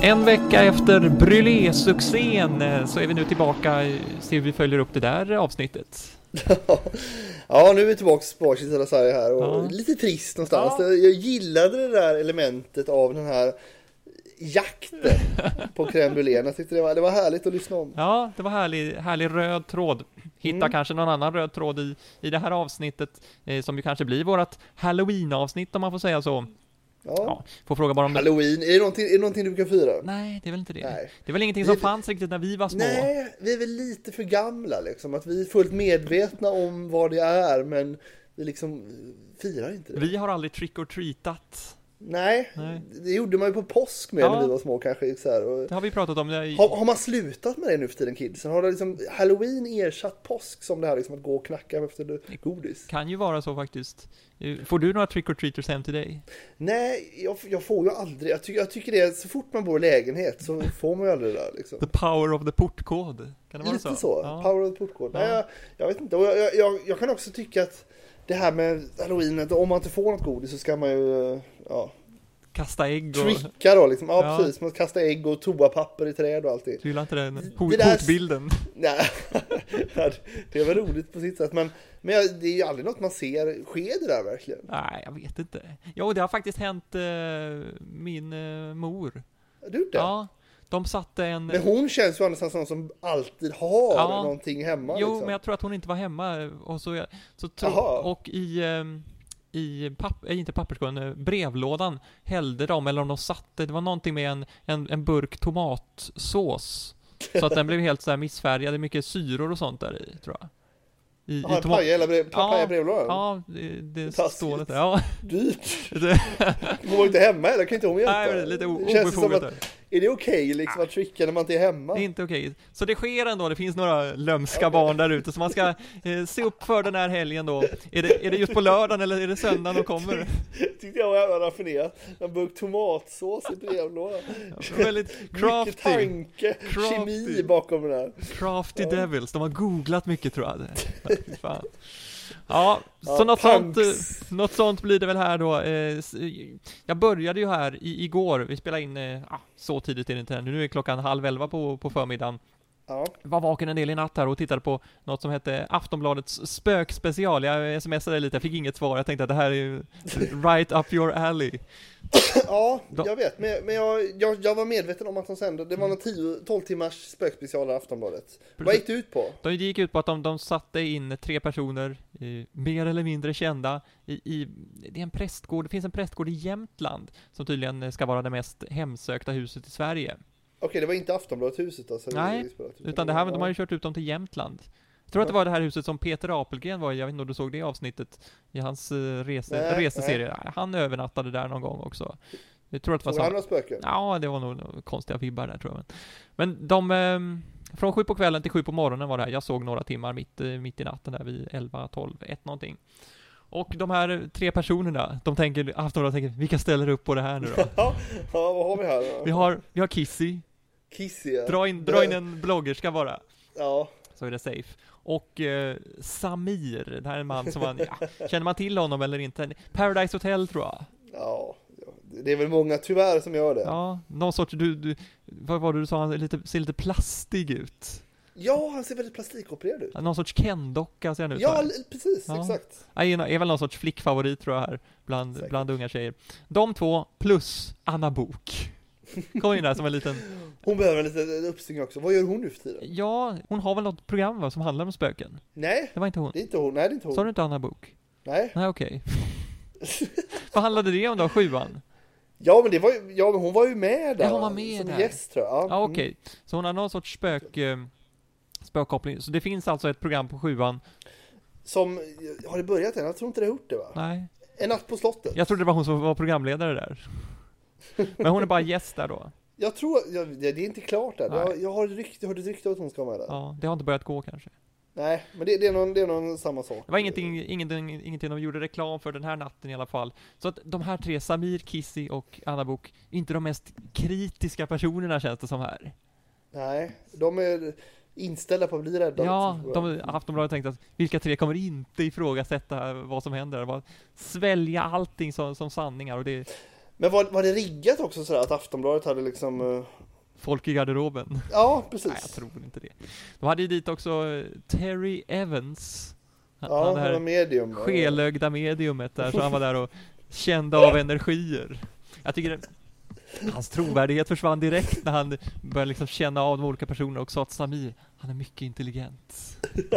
En vecka efter Brûlé-succén så är vi nu tillbaka, ser vi följer upp det där avsnittet. Ja, nu är vi tillbaka på Baksida Sverige här och lite trist någonstans. Ja. Jag gillade det där elementet av den här jakten på crème brûlée. Jag tyckte det var härligt att lyssna om. Ja, det var härlig röd tråd. Hitta kanske någon annan röd tråd i det här avsnittet som ju kanske blir vårat Halloween-avsnitt om man får säga så. Ja, får fråga bara om Halloween, är det någonting du kan fira? Nej, det är väl inte det. Nej. Det är väl ingenting som fanns riktigt när vi var små. Nej, vi är väl lite för gamla liksom. Att vi är fullt medvetna om vad det är, men vi liksom firar inte det. Vi har aldrig trick or treatat. Nej, det gjorde man ju på påsk med när vi var små kanske. Så här. Och det har vi pratat om. Har man slutat med det nu för tiden, kidsen? Har det liksom Halloween ersatt påsk som det här liksom att gå och knacka efter godis? Kan ju vara så faktiskt. Får du några trick or treaters hem till dig? Nej, jag får ju aldrig. Jag tycker det, så fort man bor i lägenhet så får man ju aldrig det där liksom. The power of the portkod. Kan det vara lite så? Ja. Power of the portkod. Ja. Nej, jag vet inte. Och jag kan också tycka att det här med Halloween, att om man inte får något godis så ska man ju kasta ägg och... tricka då liksom. Ja, precis. Man kastar ägg och toapapper i träd och allting. Du gillar inte den hotbilden? Nej, det är väl roligt på sitt sätt. Men det är ju aldrig något man ser. Sker det där verkligen? Nej, jag vet inte. Jo, det har faktiskt hänt min mor. Du det? Ja, de satte en... Men hon känns ju annars någon som alltid har någonting hemma. Jo, liksom. men jag tror att hon inte var hemma. Och inte papperskorgen, brevlådan hällde de, eller om de satte, det var någonting med en burk tomatsås. Så att den blev helt så här missfärgad, mycket syror och sånt där i, tror jag. Paja brevlådan? Ja, det står det där. Ja. Dyrt. Hon var inte hemma eller kan inte hon hjälpa? Nej, det är lite obefogat där. Är det okej liksom att tricka när man inte är hemma? Det är inte okej. Så det sker ändå, det finns några lömska barn där ute. Så man ska se upp för den här helgen då. Är det just på lördagen eller är det söndagen de kommer? Tyckte jag var jävla raffinerat. En burk tomatsås i brevlådan. Väldigt crafty. Mycket tanke, kemi bakom den här. Crafty devils, de har googlat mycket tror jag. Fan. Ja, så något sånt blir det väl här då. Jag började ju här igår. Vi spelade in så tidigt är det inte. Nu är klockan 10:30 på förmiddagen. Ja. Var vaken en del i natt här och tittade på något som hette Aftonbladets spökspecial. Jag smsade lite, jag fick inget svar. Jag tänkte att det här är right up your alley. Ja, jag vet. Men jag var medveten om att de sände. Det var någon 12 timmars spökspecial i Aftonbladet. Vad gick det ut på? Det gick ut på att de satte in 3 personer, mer eller mindre kända, det är en prästgård. Det finns en prästgård i Jämtland som tydligen ska vara det mest hemsökta huset i Sverige. Okej, det var inte Aftonbladet-huset alltså? Nej, utan det här, de har ju kört ut dem till Jämtland. Jag tror att det var det här huset som Peter Apelgren var i. Jag vet inte om du såg det avsnittet i hans reseserie. Nej. Han övernattade där någon gång också. Jag tror att det var han några spöken? Ja, det var nog konstiga vibbar där tror jag. Men de... Från 7 på kvällen till 7 på morgonen var det här. Jag såg några timmar mitt i natten där vid 11, 12, 1 någonting. Och de här 3 personerna, de tänker, vilka ställer upp på det här nu då? Ja, vad har vi här då? Vi har Kissy. Kissy, ja. Dra in en bloggerska bara. Ja. Så är det safe. Och Samir, det här är en man som känner man till honom eller inte? Paradise Hotel tror jag. Ja, det är väl många tyvärr som gör det. Ja, någon sorts, vad var det du sa, han ser lite plastig ut. Ja, han ser väldigt plastikopererad ut. Någon sorts Ken-docka ser han ut. Ja, precis, exakt. Är väl någon sorts flickfavorit tror jag här bland unga tjejer. De 2 plus Anna Bok. Kom in där som en liten... Hon behöver en liten uppsting också. Vad gör hon nu för tiden? Ja, hon har väl något program som handlar om spöken. Nej. Det var inte hon. Det är inte hon. Nej, det är inte hon. Sa du inte Anna Bok? Nej. Nej, okej. Vad handlade det om då, 7:an? Ja, men hon var ju med där. Ja, hon var med som där. Gäst, tror jag. Ja, okej. Så hon har någon sorts spökkoppling. Så det finns alltså ett program på 7:an. Som, har det börjat än? Jag tror inte det har gjort det, va? Nej. En natt på slottet. Jag trodde det var hon som var programledare där. Men hon är bara gäst där då. Jag tror, det är inte klart där. Jag har hört ett rykte att hon ska vara med där. Ja, det har inte börjat gå kanske. Nej, men det är någon samma sak. Det var ingenting de gjorde reklam för den här natten i alla fall. Så att de här 3, Samir, Kissy och Anna Bok, inte de mest kritiska personerna känns det som här. Nej, de är inställda på att bli rädda. Ja, Aftonbladet tänkte att vilka 3 kommer inte ifrågasätta vad som händer. Bara svälja allting som sanningar. Och det... Men var det riggat också sådär att Aftonbladet hade liksom... Folk i garderoben? Ja, precis. Nej, jag tror inte det. De hade ju dit också Terry Evans. Ja, han var medium. Skelögda mediumet där, så han var där och kände av energier. Jag tycker hans trovärdighet försvann direkt när han började liksom känna av de olika personerna och sa att Samir, han är mycket intelligent.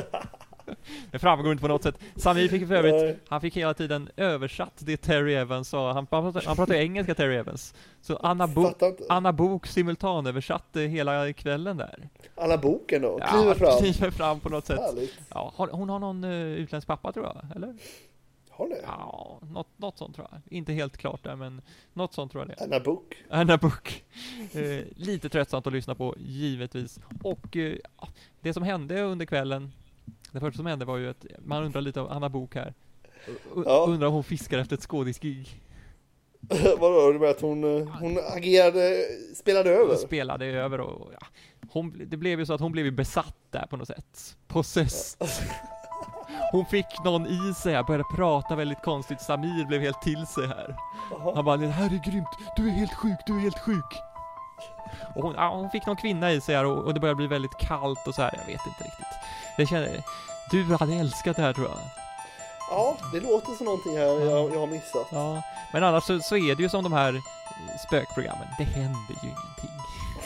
Det framgår inte på något sätt. Samir fick för övrigt, han fick hela tiden översatt det Terry Evans sa. Han pratade engelska, Terry Evans. Så Anna Bok simultanöversatte hela kvällen där. Anna Boken då? Kliver fram på något sätt. Härligt. Ja, hon har någon utländsk pappa tror jag, eller? Har det? Ja, något sånt tror jag. Inte helt klart där, men något sånt tror jag det. Anna Book. Lite tröttsamt att lyssna på, givetvis. Och det som hände under kvällen, det första som hände var ju att man undrar lite av Anna Book här. Undrar om hon fiskar efter ett skådisgig. Vadå? Du menar att hon spelade över och det blev ju så att hon blev besatt där på något sätt. Possessed. Hon fick någon i sig här, började prata väldigt konstigt. Samir blev helt till sig här. Han bara, det här är grymt, du är helt sjuk. Och hon fick någon kvinna i sig här och det började bli väldigt kallt och så här, jag vet inte riktigt. Du hade älskat det här tror jag. Ja, det låter som någonting här jag har missat. Ja, men annars så är det ju som de här spökprogrammen, det händer ju ingenting.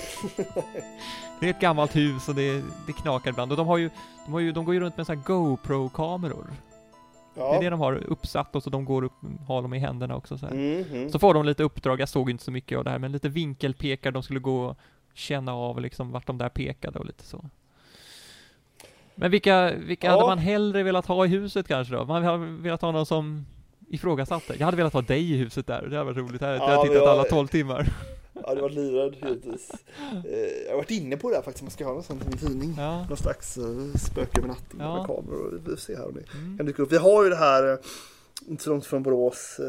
Det är ett gammalt hus och det knakar ibland. Och de går ju runt med så här GoPro-kameror. Ja. Det är det de har uppsatt och så de går upp, har dem i händerna också så här. Så får de lite uppdrag, jag såg inte så mycket av det här, men lite vinkelpekar, de skulle gå och känna av liksom vart de där pekade och lite så. Men vilka hade man hellre velat ha i huset kanske då? Man hade velat ha någon som ifrågasatte. Jag hade velat ha dig i huset där, det hade varit roligt. Jag har tittat alla 12 timmar. Ja, det var livrädd givetvis. Jag har varit inne på det här faktiskt, man ska ha någon sån tidning. Ja. Någon slags spöke med natten med kameror. Vi får se här om det kan dyka upp. Vi har ju det här, inte så långt från Borås,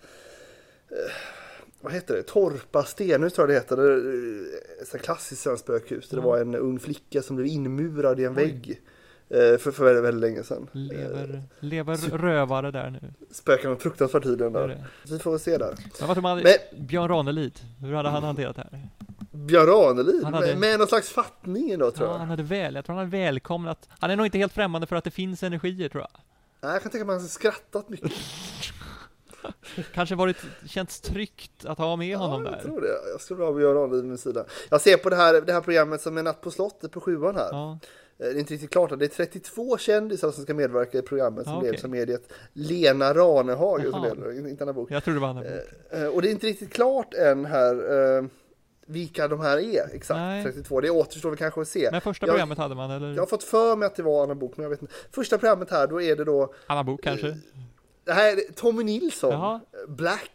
vad heter det? Torpa Stenhus tror jag det heter. Det är ett klassiskt svenskt spökhus. Det var en ung flicka som blev inmurad i en vägg. För väldigt, väldigt länge sedan. Lever rövare där nu. Spökar med fruktansvärd tiden där. Vi får se där. Men vad tror man, Björn Ranelid, hur hade han hanterat det här? Björn Ranelid? Med någon slags fattning då tror jag. Jag tror han hade välkomnat. Han är nog inte helt främmande för att det finns energier tror jag. Nej, jag kan tänka mig att han har skrattat mycket. Kanske känts tryggt att ha med honom där. Jag tror det. Jag skulle vilja ha Björn Ranelid med sida. Jag ser på det här programmet som är Natt på slottet på 7:an här. Ja. Det är inte riktigt klart. Det är 32 kändisar som ska medverka i programmet som leds av mediet Lena Ranehag som leder, inte Anna Bok. Jag tror det var Anna Bok. Och det är inte riktigt klart än här vilka de här är exakt. Nej. 32. Det återstår vi kanske att se. Men första programmet hade man eller? Jag har fått för mig att det var Anna Bok, men jag vet inte. Första programmet här, då är det då Anna Bok kanske. Det här är Tommy Nilsson. Black.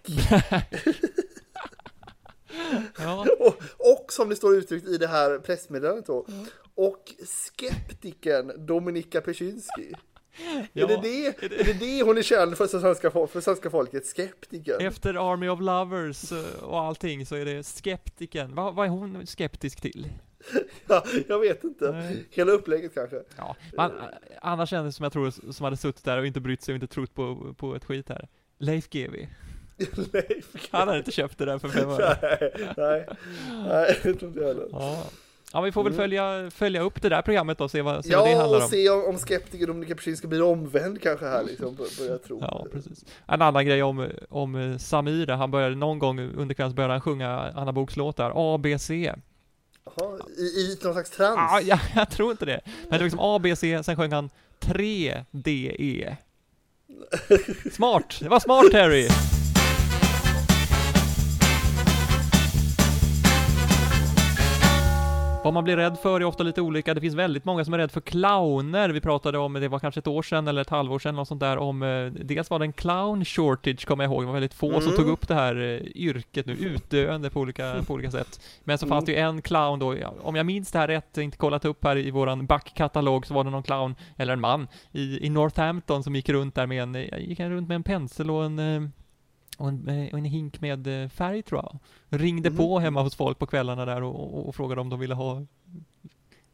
Ja. Och som det står uttryckt i det här pressmeddelandet då. Och skeptiken Dominika Persinski. Ja. Är det det hon är känd för svenska folket? Skeptiken. Efter Army of Lovers och allting så är det skeptiken. Vad är hon skeptisk till? Ja, jag vet inte. Nej. Hela upplägget kanske. Ja, annars kändes som jag tror som hade suttit där och inte brytt sig och inte trott på ett skit här. Leif GW. Han hade inte köpt det där för 5 år. Nej, det tror inte jag heller. Ja, vi får väl följa upp det där programmet då och se vad det handlar om. Ja, och se om skeptiker Dominika Persinski blir omvänd kanske här liksom, börjar tro. Ja, precis. En annan grej om Samir, han började någon gång under kvällen började han sjunga Anna Boks låtar, A, B, C. Jaha, i någon slags trans? Ja, jag tror inte det. Men det var liksom A, B, C, sen sjöng han 3, D, E. Smart, det var smart Harry. Vad man blir rädd för är ofta lite olika. Det finns väldigt många som är rädd för clowner. Vi pratade om, det var kanske ett år sedan eller ett halvår sedan och sånt där, om dels var det en clown shortage, kommer jag ihåg. Det var väldigt få som tog upp det här yrket nu, utdöende på olika sätt. Men så fanns det ju en clown då, om jag minns det här rätt, inte kollat upp här i våran backkatalog, så var det någon clown, eller en man, i Northampton som gick runt där med en pensel och en hink med färg tror jag. Ringde på hemma hos folk på kvällarna där och frågade om de ville ha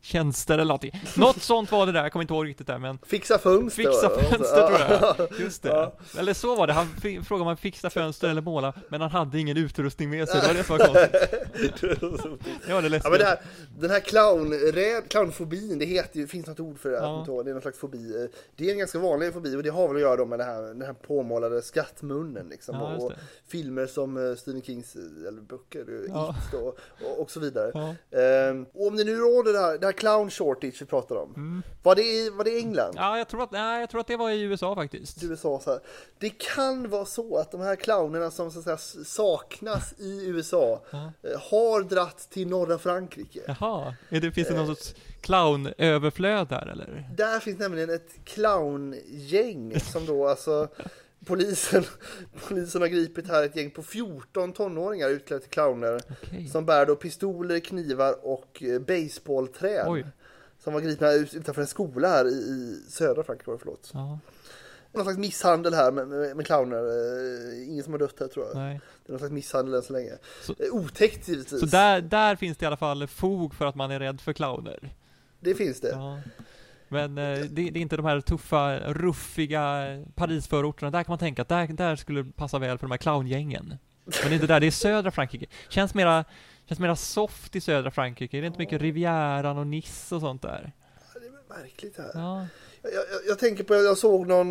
tjänster eller någonting. Något sånt var det där, jag kommer inte ihåg riktigt där, men Fixa fönster tror jag. Just det. Ja. Eller så var det, han frågade om han fixa fönster eller måla, men han hade ingen utrustning med sig. Det var det som var konstigt. Ja, det men den här clownfobin, det heter ju, finns något ord för det här, det är någon slags fobi. Det är en ganska vanlig fobi, och det har väl att göra med den här påmålade skattmunnen liksom, och filmer som Stephen Kings eller böcker, och så vidare. Och om det nu råder det här clown shortage vi pratar om, var det England? Ja, jag tror att det var i USA faktiskt. USA, så här. Det kan vara så att de här clownerna som så att säga saknas i USA har dratt till norra Frankrike. Jaha, finns det någon sorts clownöverflöd där eller? Där finns nämligen ett clowngäng som då alltså polisen har gripit här ett gäng på 14 tonåringar utklädda till clowner som bär då pistoler, knivar och baseballträn. Som var gripna utanför en skola här i södra Frankrike, förlåt. Någon slags misshandel här med clowner. Ingen som har dött här, tror jag. Nej. Det är någon slags misshandel än så länge. Otäckt givetvis. Så där finns det i alla fall fog för att man är rädd för clowner. Det finns det. Ja. Men det är inte de här tuffa, ruffiga Parisförorterna. Där kan man tänka att där skulle passa väl för de här clowngängen. Men inte där, det är södra Frankrike. Känns mera soft i södra Frankrike. Det är inte mycket Rivieran och Nice och sånt där. Ja, det är märkligt här. Ja. Jag tänker på, jag såg någon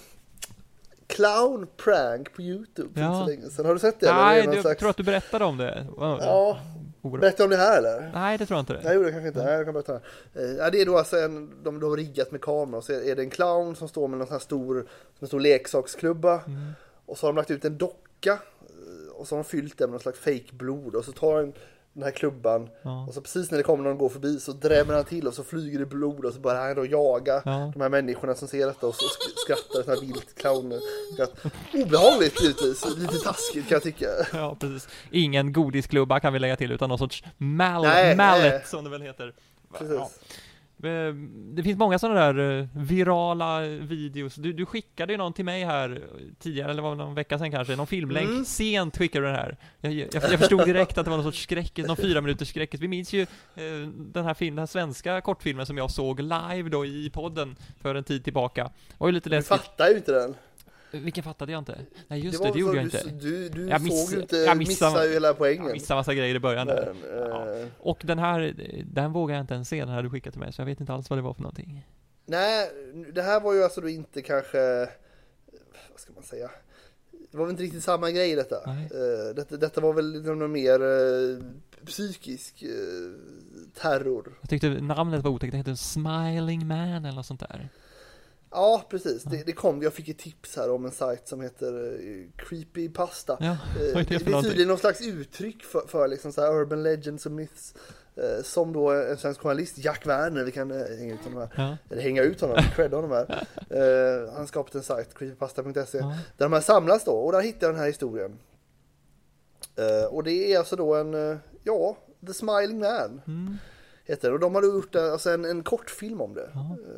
clown prank på YouTube för inte så länge sedan. Har du sett det? Nej, jag tror att du berättade om det. Ja. Berättade om det här eller? Nej, det tror jag inte det. Nej, det kanske inte. Nej, jag kan berätta. Det är då alltså de har riggat med kamera, och så är det en clown som står med någon sån här stor leksaksklubba. Och så har de lagt ut en docka och så har de fyllt den med någon slags fake blod, och så tar den här klubban och så precis när det kommer någon går förbi så drämmer han till och så flyger det blod, och så börjar han då jaga de här människorna som ser detta och så skrattar sån här vilt clown. Obehagligt givetvis, lite taskigt kan jag tycka. Ja, precis. Ingen godisklubba kan vi lägga till, utan någon sorts mallet som det väl heter. Precis. Ja. Det finns många sådana där virala videos. Du skickade ju någon till mig här tidigare, eller var det någon vecka sedan kanske, någon filmlänk. Sent skickade du den här. Jag förstod direkt att det var någon sorts skräckis, någon 4 minuters skräckis. Vi minns ju den här svenska kortfilmen som jag såg live då i podden för en tid tillbaka. Var ju lite läskigt. Du fattar ju inte den. Vilken fattade jag inte? Nej, just det gjorde jag inte. Du såg ju inte, jag missade ju hela poängen. Jag missade massa grejer i början där. Och den vågar jag inte ens se, den här du skickade till mig, så jag vet inte alls vad det var för någonting. Nej, det här var ju alltså då inte kanske, vad ska man säga, det var väl inte riktigt samma grej detta. Detta var väl någon mer psykisk terror. Jag tyckte namnet var otäckt, det heter Smiling Man eller något sånt där. Ja, precis. Det kom. Jag fick ett tips här om en sajt som heter Creepypasta. Ja, det är tydligen någon slags uttryck för liksom så här urban legends och myths. Som då en svensk journalist, Jack Werner, vi kan hänga ut honom här. Eller hänga ut honom, credda honom här. Han har skapat en sajt, creepypasta.se, där de här samlas då. Och där hittar jag den här historien. Och det är alltså då The Smiling Man. Heter det. Och de har gjort alltså en kortfilm om det.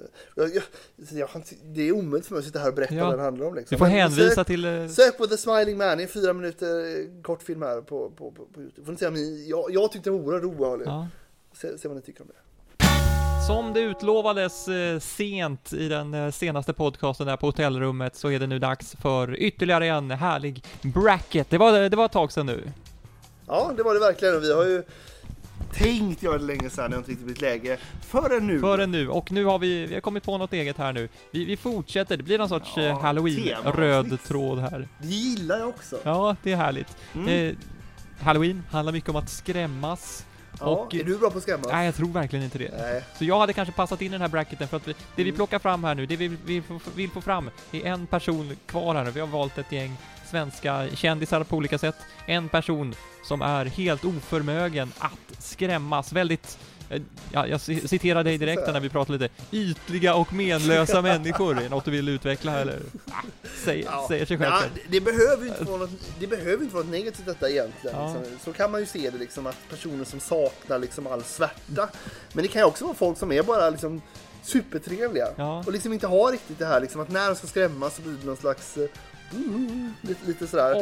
Det är omöjligt för mig att sitta här och berätta vad den handlar om. Liksom. Du får hänvisa till... Sök på The Smiling Man, i 4 minuter kortfilm här på YouTube. Får ni se om jag tyckte det var oerhört roligt. Se vad ni tycker om det. Som det utlovades sent i den senaste podcasten där på hotellrummet, så är det nu dags för ytterligare en härlig bracket. Det var ett tag sedan nu. Ja, det var det verkligen. Och vi har ju tänkt göra det länge sedan, det har inte riktigt blivit läge förrän nu. Och nu har vi har kommit på något eget här nu. Vi fortsätter, det blir någon sorts Halloween-röd tråd här. Det gillar jag också. Ja, det är härligt. Halloween handlar mycket om att skrämmas. Ja, och, är du bra på att skrämmas? Nej, jag tror verkligen inte det. Nej. Så jag hade kanske passat in i den här bracketen, för att det vi plockar fram här nu, det vi vill få fram är en person kvar här nu. Vi har valt ett gäng svenska kändisar på olika sätt. En person som är helt oförmögen att skrämmas. Väldigt, jag citerar dig direkt när vi pratar lite. Ytliga och menlösa människor. Är något du vill utveckla eller? Säger sig själv. Ja, det behöver inte vara något negativt detta egentligen. Ja. Liksom. Så kan man ju se det liksom, att personer som saknar liksom all svärta. Men det kan ju också vara folk som är bara liksom supertrevliga. Ja. Och liksom inte har riktigt det här liksom, att när de ska skrämmas så blir det någon slags lite sådär. Och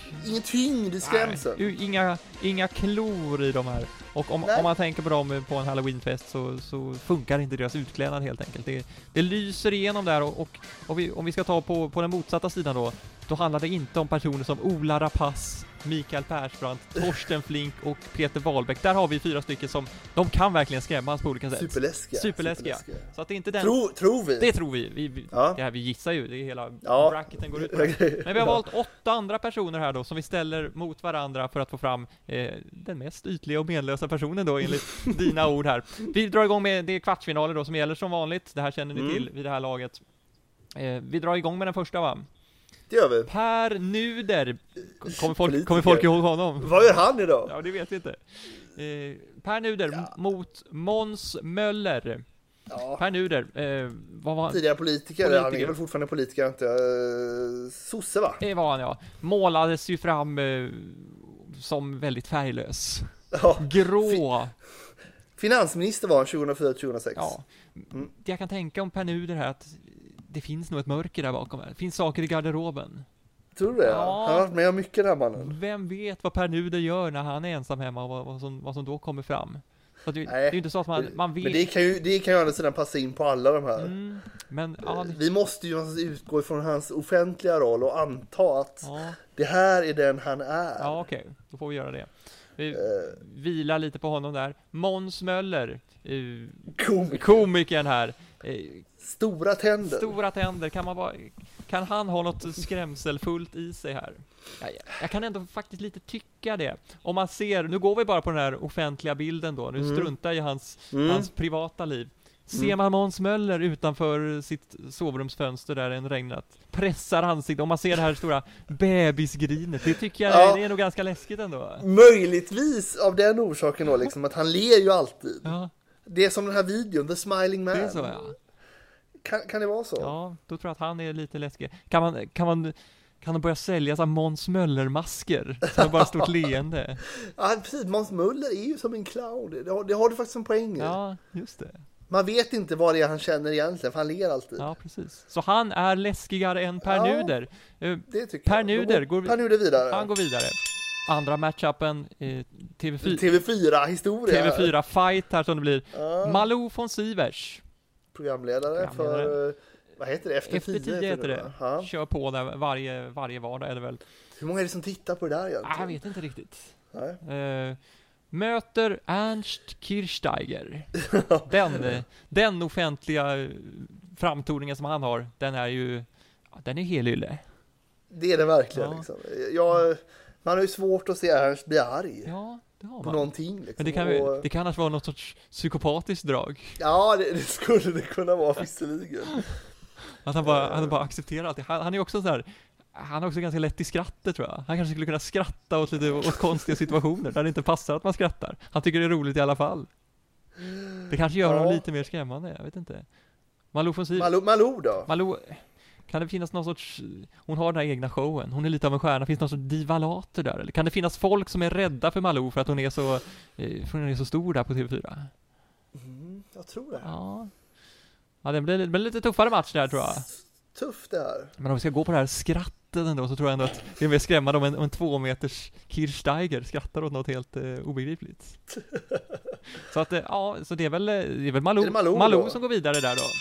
ingen tyngd i skrämseln. Inga klor i de här. Och om man tänker på dem på en Halloweenfest så funkar inte deras utklädnad helt enkelt. Det lyser igenom där och om vi ska ta på den motsatta sidan då handlar det inte om personer som Ola Rapace, Mikael Persbrandt, Torsten Flink och Peter Wahlbeck. Där har vi 4 stycken som de kan verkligen skrämmas på olika sätt. Superläskiga. Så att det är inte den... Tror vi? Det tror vi. Det här vi gissar ju, det är hela bracketen går ut på det. Men vi har valt 8 andra personer här då som vi ställer mot varandra för att få fram den mest ytliga och menlösa personen då enligt dina ord här. Vi drar igång med det kvartsfinaler då som gäller som vanligt. Det här känner ni till vid det här laget. Vi drar igång med den första, va? Det gör vi. Per Nuder. Kommer folk ihåg honom? Vad gör han idag? Ja, det vet vi inte. Per Nuder mot Måns Möller. Ja. Per Nuder, vad var han? Tidigare politiker. Han är väl fortfarande politiker, inte? Sosse, va? Det var han, ja. Målades ju fram som väldigt färglös. Ja. Grå. Finansminister var han 2004-2006. Ja. Det jag kan tänka om Per Nuder här att det finns nog ett mörker där bakom här. Det finns saker i garderoben. Tror du det? Ja. Han har varit med om mycket, den här mannen. Vem vet vad Per Nuder gör när han är ensam hemma och vad som då kommer fram. Så det är ju inte så att man vet. Men det kan ju å andra sidan passa in på alla de här. Men vi måste ju utgå ifrån hans offentliga roll och anta att det här är den han är. Ja, okej. Då får vi göra det. Vi vilar lite på honom där. Måns Möller, komikern här. Stora tänder. Kan han ha något skrämselfullt i sig här? Jag kan ändå faktiskt lite tycka det. Om man ser, nu går vi bara på den här offentliga bilden då. Nu struntar i hans privata liv. Ser man Måns Möller utanför sitt sovrumsfönster där en regnat, pressar ansiktet, om man ser det här stora bebisgrinet, det tycker jag det är nog ganska läskigt ändå. Möjligtvis av den orsaken då, liksom, att han ler ju alltid. Ja. Det är som den här videon, The Smiling Man. Det är så, ja. Kan det vara så? Ja, då tror jag att han är lite läskig. Kan de börja sälja så här Måns Möller-masker? Så det är bara stort leende. Ja, precis. Måns Möller är ju som en clown. Det har du faktiskt en poäng i. Ja, just det. Man vet inte vad det är han känner egentligen, för han ler alltid. Ja, precis. Så han är läskigare än Per Nuder. Det tycker Per jag. Nuder går vidare. Han går vidare. Andra matchupen, TV4-historia. TV4-fight här som det blir. Malou von Sivers. Programledare för, vad heter det? Efter 10 heter det. Kör på där varje vardag är det väl. Hur många är det som tittar på det där egentligen? Jag vet inte riktigt. Möter Ernst Kirchsteiger. Den offentliga framtoningen som han har, den är helylle. Det är det verkligen liksom. Man har ju svårt att se Ernst bli arg. Ja, det har man. På någonting liksom. Men det kan annars vara något sorts psykopatiskt drag. Ja, det skulle det kunna vara visserligen. Att han bara accepterar allt. Han är också så här. Han är också ganska lätt i skrattet, tror jag. Han kanske skulle kunna skratta åt konstiga situationer där det inte passar att man skrattar. Han tycker det är roligt i alla fall. Det kanske gör honom lite mer skrämmande, jag vet inte. Malou då? Malou, kan det finnas någon sorts... Hon har den här egna showen. Hon är lite av en stjärna. Finns det någon sorts divalater där? Eller kan det finnas folk som är rädda för Malou för att hon är så stor där på TV4? Jag tror det. Ja, det blir lite tuffare match där, tror jag. Tufft det här. Men om vi ska gå på det här skrattet ändå, så tror jag ändå att det är mer skrämmande om en 2 meters Kirchsteiger skrattar åt något helt obegripligt. Så att så det är väl Malou som går vidare där då.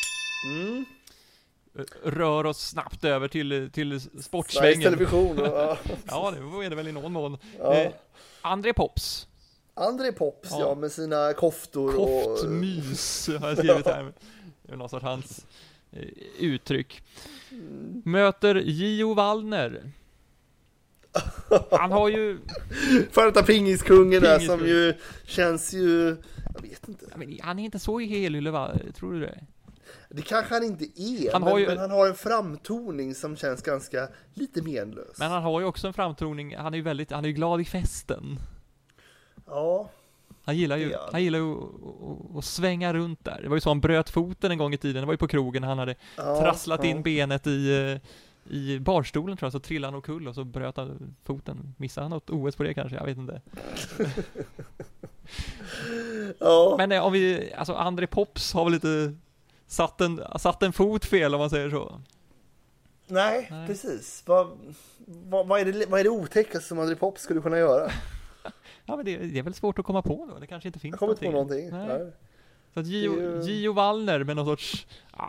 Rör oss snabbt över till sportsvängen. Sveriges Television. Ja, det är det väl i någon mån. André Pops, med sina koftor. Koftmys har jag skrivit här. Det är någon sorts hans uttryck. Möter Gio Wallner. Han har ju första pingiskungen där som ju känns ju, jag vet inte. Men han är inte så i helylle, va? Tror du det? Det kanske han inte är, men han har en framtoning som känns ganska lite menlös. Men han har ju också en framtoning, han är ju glad i festen. Ja. Han gillar ju att svänga runt där. Det var ju så han bröt foten en gång i tiden. Det var ju på krogen han hade trasslat in benet i barstolen, tror jag, så trillade han omkull och så bröt han foten. Missade han något OS på det kanske? Jag vet inte. Men André Pops har väl lite satt en fot fel, om man säger så. Nej, precis. Vad är det otäckaste som André Pops skulle kunna göra? Ja, men det är väl svårt att komma på då. Det kanske inte finns jag kommer inte på någonting. Nej. Så att Gio Wallner med någon sorts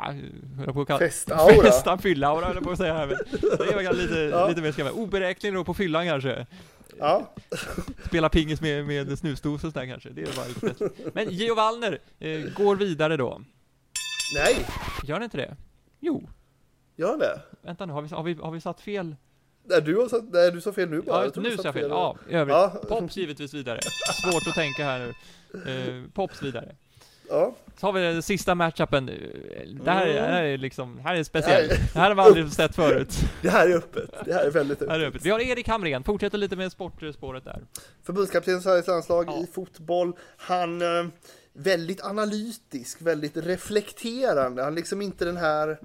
festaura. fylla-aura höll jag på att säga här. Men det är väl lite mer skrämmande. Oberäknelig då på fyllan kanske. Ja. Spela pingis med snusdos och sådär kanske. Det är bara lite. Men Gio Wallner går vidare då. Nej. Gör det inte det? Jo. Gör det? Vänta nu, har vi satt fel? Nej, du sa fel nu bara. Ja, nu sa jag fel. Ja, övrigt. Ja. Pops givetvis vidare. Svårt att tänka här nu. Pops vidare. Ja. Så har vi den sista matchupen. Det här är speciellt. Det här har vi aldrig sett förut. Det här är öppet. Det här är väldigt öppet. Vi har Erik Hamrén. Fortsätter lite med sportspåret där. Förbundskapten i Sveriges landslag i fotboll. Han väldigt analytisk, väldigt reflekterande. Han liksom inte den här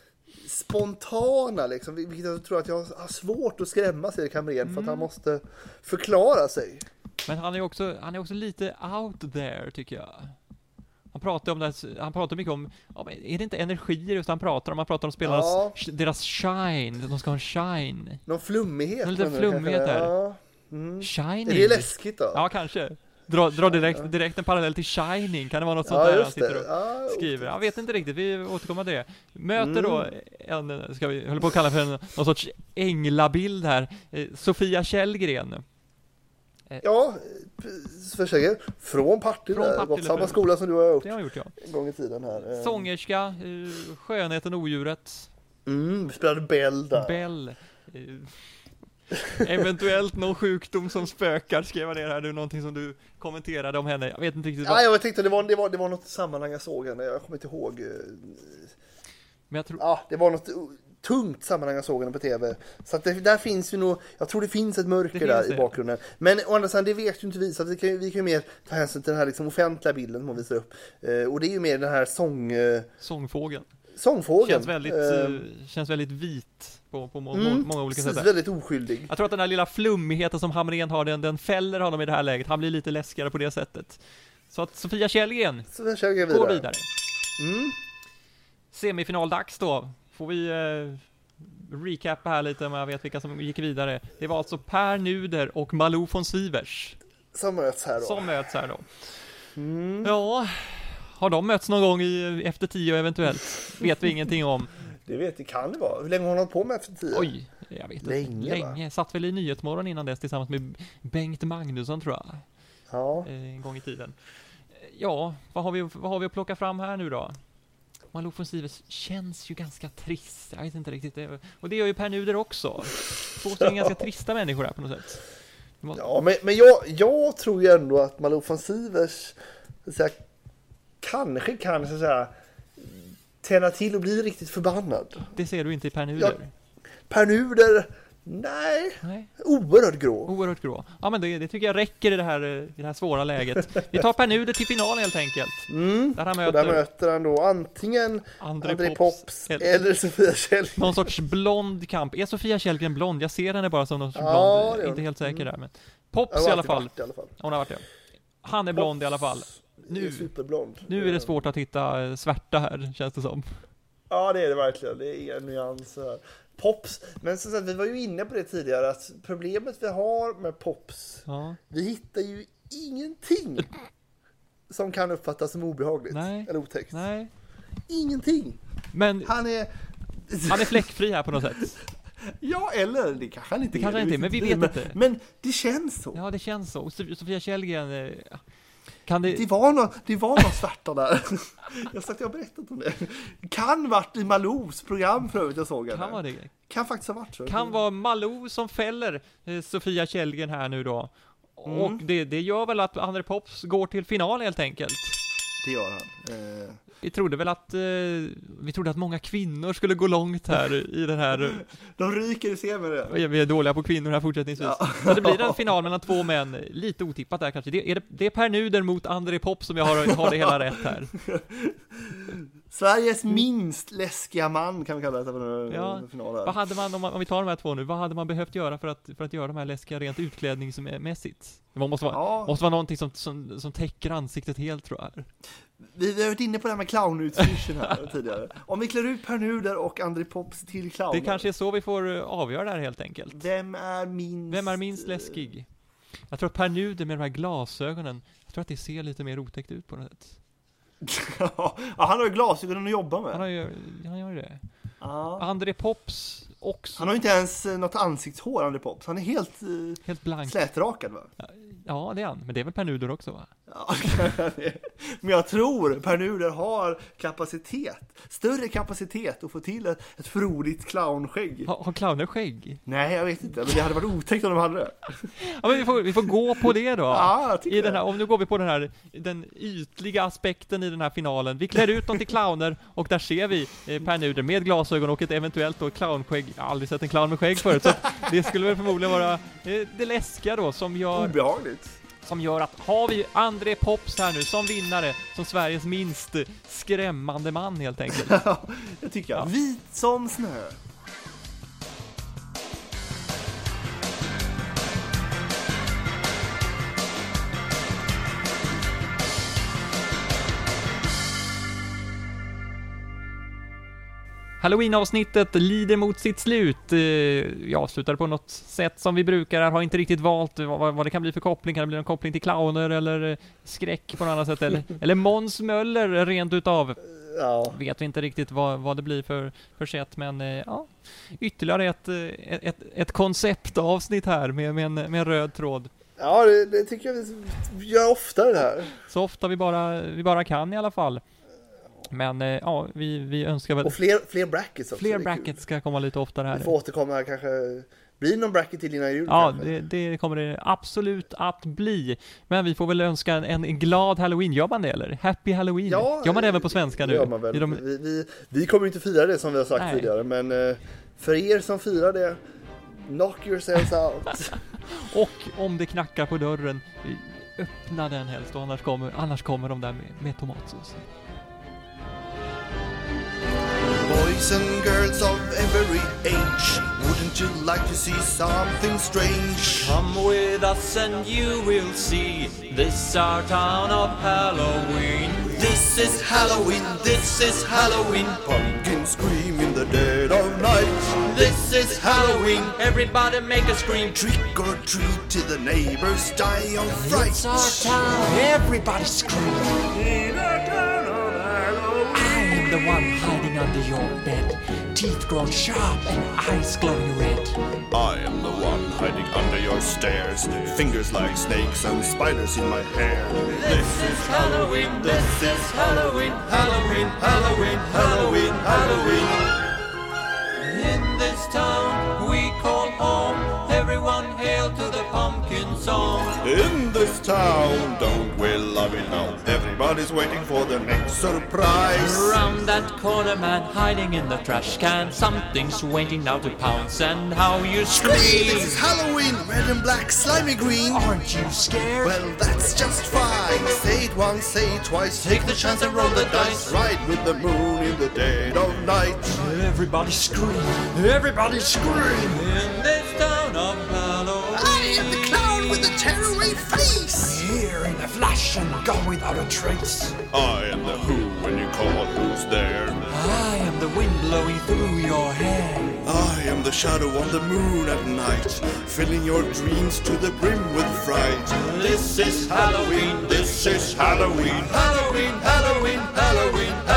spontana liksom, vilket jag tror att jag har svårt att skrämmas Erik Hamrén för att han måste förklara sig. Men han är också lite out there tycker jag. Han pratar mycket om, är det inte energier utan han pratar om spelarnas deras shine, de ska ha en shine. Någon flummighet. Någon liten flummighet där. Ja. Shining. Är det läskigt då? Ja, kanske. Dra direkt en parallell till Shining. Kan det vara något sånt där han sitter och skriver? Jag vet inte riktigt, vi återkommer till det. Möter då vi håller på att kalla för någon sorts änglabild här. Sofia Källgren. Ja, försöker. Från Partille. Gått samma skola som du har gjort. Det har jag gjort, ja. En gång i tiden här. Sångerska, skönheten och odjuret. Vi spelade Bell där. Bell. Eventuellt någon sjukdom som spökar, skrev jag ner här. Det är någonting som du kommenterade om henne. Jag vet inte riktigt. Ja, jag tänkte det var något sammanhang jag såg henne. Jag kommer inte ihåg. Men jag tror... Ja, det var något tungt sammanhang jag såg henne på tv. Så att där finns ju nog, jag tror det finns ett mörker där i bakgrunden. Men å andra sidan, det vet ju inte vi. Så att vi kan ju mer ta hänsyn till den här liksom offentliga bilden som hon visar upp. Och det är ju mer den här sångfågeln. Känns väldigt vit på många olika sätt. Väldigt oskyldig. Jag tror att den här lilla flummigheten som Hamrén har, den fäller honom i det här läget. Han blir lite läskigare på det sättet. Så att Sofia Källgren går vidare. Semifinaldags då. Får vi recappa här lite om jag vet vilka som gick vidare. Det var alltså Per Nuder och Malou von Sivers som möts här då. Ja, har de mötts någon gång efter 10 eventuellt? Vet vi ingenting om. Det kan det vara. Hur länge har hon hållit på med efter 10? Oj, jag vet inte. Länge. Satt väl i Nyhetsmorgon innan dess tillsammans med Bengt Magnusson tror jag. Ja. En gång i tiden. Ja, vad har vi att plocka fram här nu då? Malou von Sivers känns ju ganska trist. Jag vet inte riktigt. Och det gör ju Per Nuder också. Två ganska trista människor här på något sätt. Ja, men jag tror ju ändå att Malou von Sivers kanske kan så att säga tända till och bli riktigt förbannad. Det ser du inte i Per Nuder. Per Nuder, nej. Oerhört grå. Ja, men det tycker jag räcker i det här svåra läget. Vi tar Per Nuder till final helt enkelt. Där möter han då antingen André Pops eller Sofia Källgren. Någon sorts blond kamp. Är Sofia Källgren blond? Jag ser henne bara som någon sorts blond. Inte helt säker där. Men Pops i alla fall. Hon har varit det. Han är blond i alla fall. Nu är det svårt att hitta svärta här, känns det som. Ja, det är det verkligen. Det är nyanser. Pops, men så att vi var ju inne på det tidigare att problemet vi har med Pops, vi hittar ju ingenting som kan uppfattas som obehagligt eller otäckt. Nej. Ingenting. Men han är fläckfri här på något sätt. Ja, eller det kanske han inte är, men vi vet inte. Men det känns så. Ja, det känns så. Och Sofia Källgren det var någon svarta där. Jag har berättat om det. Kan varit i Malous program för övrigt jag såg henne. Kan vara det. Kan faktiskt ha varit så. Kan vara Malou som fäller Sofia Källgren här nu då. Och det gör väl att André Pops går till final helt enkelt. Det gör han. Vi trodde att många kvinnor skulle gå långt här i den här. De ryker i semin. Vi är dåliga på kvinnor här fortsättningsvis. Ja. Så det blir en final mellan två män. Lite otippat där kanske. Det är Per Nuder mot André Pop som jag har det hela rätt här. Sveriges minst läskiga man kan vi kalla det för finalen. Vad hade man, om vi tar de här två nu, vad hade man behövt göra för att göra de här läskiga rent utklädningsmässigt? Det måste vara någonting som täcker ansiktet helt, tror jag. Vi har varit inne på det här med clownutstyrseln här tidigare. Om vi klär ut Per Nuder och André Pops till clowner. Det kanske är så vi får avgöra det här helt enkelt. Vem är minst läskig? Jag tror att Per Nuder med de här glasögonen, jag tror att det ser lite mer otäckt ut på något sätt. Ja, han har ju glasögonen att jobba med. Han gör ju det. Ja. André Pops också. Han har ju inte ens något ansiktshår, André Pops. Han är helt blank. Slätrakad, va? Ja, det är han. Men det är väl Per Nuder också, va? Ja, men jag tror Per Nuder har större kapacitet att få till ett frodigt clownskägg. Har clowner skägg? Nej, jag vet inte, men det hade varit otäckt om de hade det. Ja, men vi får gå på det då. Ja, I den här, om nu går vi på den ytliga aspekten i den här finalen. Vi klär ut dem till clowner och där ser vi Per Nuder med glasögon och ett eventuellt då clownskägg. Jag har aldrig sett en clown med skägg förut, så det skulle väl förmodligen vara det läskiga då som gör... Obehagligt. Som gör att har vi André Pops här nu som vinnare, som Sveriges minst skrämmande man helt enkelt. Ja, det tycker jag. Vit som snö. Halloween-avsnittet lider mot sitt slut. Jag avslutade på något sätt som vi brukar. Har inte riktigt valt vad det kan bli för koppling. Kan det bli en koppling till clowner eller skräck på något annat sätt? Eller Måns Möller rent utav. Ja. Vet vi inte riktigt vad det blir för sätt. Men ja, ytterligare ett konceptavsnitt här med en röd tråd. Ja, det tycker jag vi gör ofta det här. Så ofta vi bara kan i alla fall. Men ja, vi önskar väl... Och fler brackets också. Fler brackets ska komma lite oftare här. Vi får återkomma här kanske. Blir någon bracket till innan jul? Ja, det kommer det absolut att bli. Men vi får väl önska en glad Halloween. Gör man det eller? Happy Halloween. Ja, gör man det även på svenska nu? Gör man väl. Vi kommer inte fira det som vi har sagt tidigare. Men för er som firar det, knock yourselves out. Och om det knackar på dörren, öppna den helst. Och annars kommer de där med tomatsås. Boys and girls of every age, wouldn't you like to see something strange? Come with us and you will see, this our town of Halloween. This is Halloween, this is Halloween. Pumpkins scream in the dead of night. This is Halloween, everybody make a scream. Trick or treat till the neighbors die of fright. It's our town, everybody scream. In a town of Halloween. I am the one hiding under your bed, teeth grown sharp and eyes glowing red. I am the one hiding under your stairs, fingers like snakes and spiders in my hair. This is Halloween, this is Halloween, Halloween, Halloween, Halloween, Halloween. In this town we call home, everyone hail to the pumpkin song. In this town, don't we love it now? Everybody's waiting for the next surprise. Around that corner man hiding in the trash can, something's waiting now to pounce, and how you scream. This is Halloween, red and black, slimy green. Aren't you scared? Well, that's just fine. Say it once, say it twice. Take the chance and roll the dice. Ride with the moon in the dead of night. Everybody scream, everybody scream. In this town of Halloween, I am the clown with the tearaway face. here in a flash and gone without a trace. I am the who when you call, who's there? I am the wind blowing through your hair. I am the shadow on the moon at night, filling your dreams to the brim with fright. This is Halloween, this is Halloween, Halloween, Halloween, Halloween, Halloween.